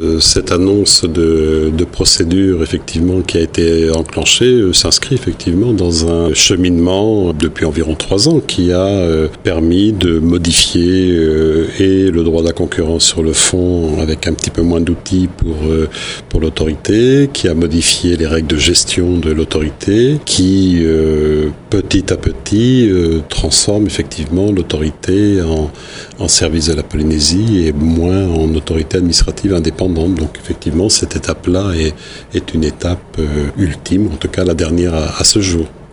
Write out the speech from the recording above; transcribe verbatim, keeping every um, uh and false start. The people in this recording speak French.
Cette annonce de, de procédure effectivement qui a été enclenchée euh, s'inscrit effectivement dans un cheminement depuis environ trois ans qui a euh, permis de modifier euh, et le droit de la concurrence sur le fond avec un petit peu moins d'outils pour, euh, pour l'autorité, qui a modifié les règles de gestion de l'autorité, qui euh, petit à petit euh, transforme effectivement l'autorité en, en service de la Polynésie et moins en autorité administrative indépendante. Donc effectivement, cette étape-là est, est une étape euh, ultime, en tout cas la dernière à, à ce jour.